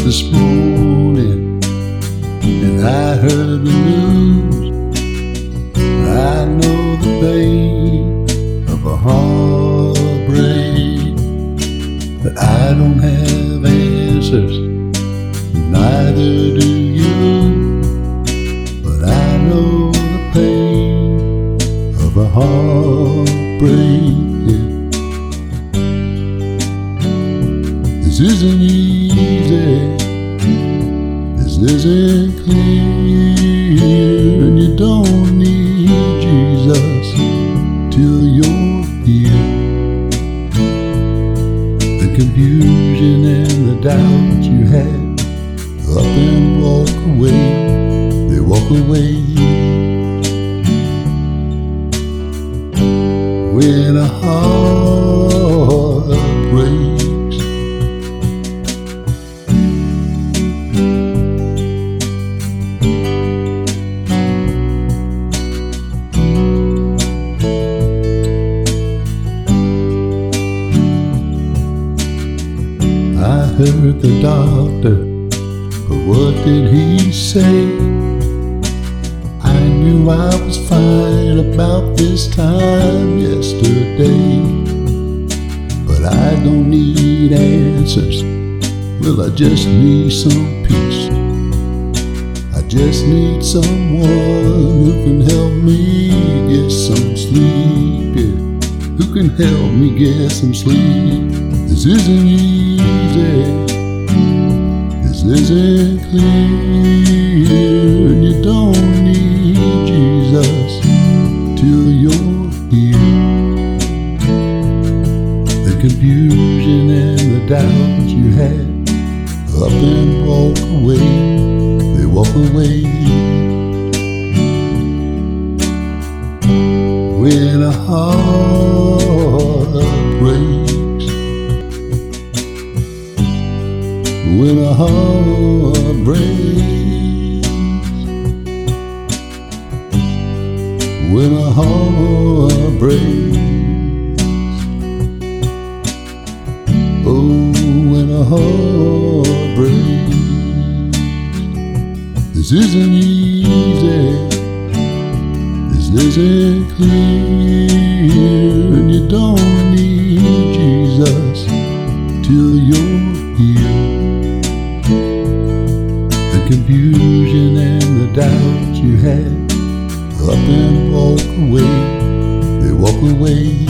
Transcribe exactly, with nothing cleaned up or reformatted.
this morning and I heard the news. I know the pain of a heartbreak, but I don't have answers, neither do you. But I know the pain of a heartbreak. Yeah. This isn't easy, this isn't clear, and you don't need Jesus till you're here. The confusion and the doubt you had up and walk away, they walk away. When a heart breaks, I heard the doctor, but what did he say? I knew I was fine about this time yesterday, but I don't need answers. Well, I just need some peace. I just need someone who can help me get some sleep. Yeah. Who can help me get some sleep? This isn't easy, this isn't clear, and you don't need Jesus till you're here. The confusion and the doubt you had up and walk away, they walk away. When a heart breaks, when a heart breaks, when a heart breaks, oh, when a heart breaks. This isn't easy, this isn't clear, and you don't need Jesus till you're here. The confusion and the doubt you had up and walk away, they walk away.